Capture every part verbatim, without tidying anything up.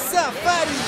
سفری.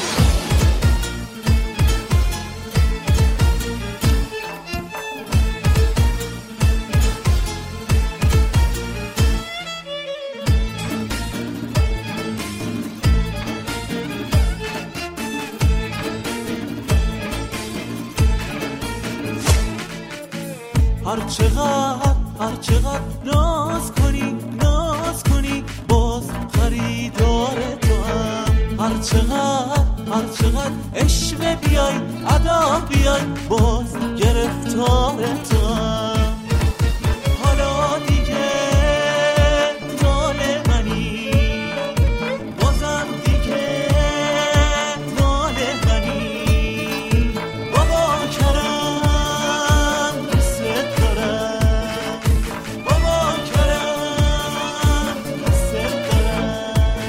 هر چقدر هر چقدر ناز کنی ناز کنی باز خریدار تو هم. هر چقدر هر چقدر عشق بیای ادا بیای باز گرفتار تو هم. حالا دیگه مال منی بازم دیگه مال منی. بابا کرم دوست دارم بابا کرم دوست دارم.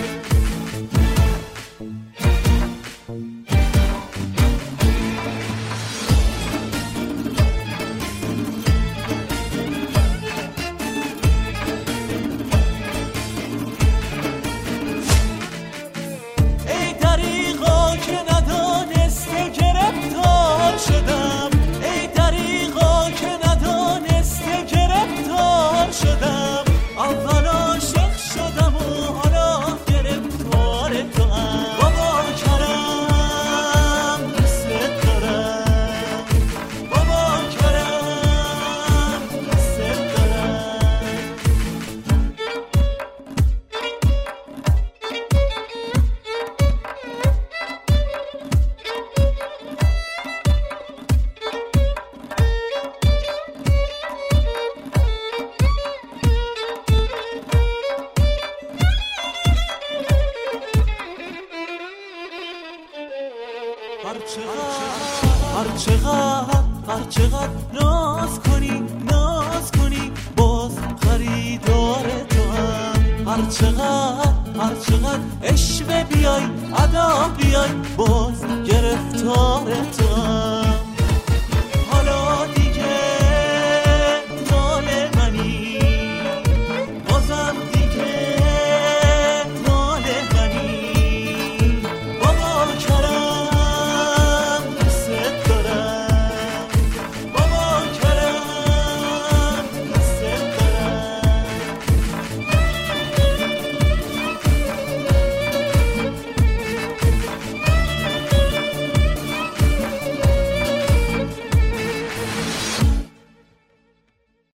ای دریغا که ندانسته گرفتار شدم. ای دریغا که ندانسته گرفتار شدم. اول عاشق شدم و حالا گرفتار تو هم. بابا کرم دوست دارم بابا کرم دوست دارم. هر چقدر هر چقدر هر چقدر ناز کنی ناز کنی باز خریدار تو هم. هر چقدر هر چقدر عشق بیای ادا بیای باز گرفتار تو هم.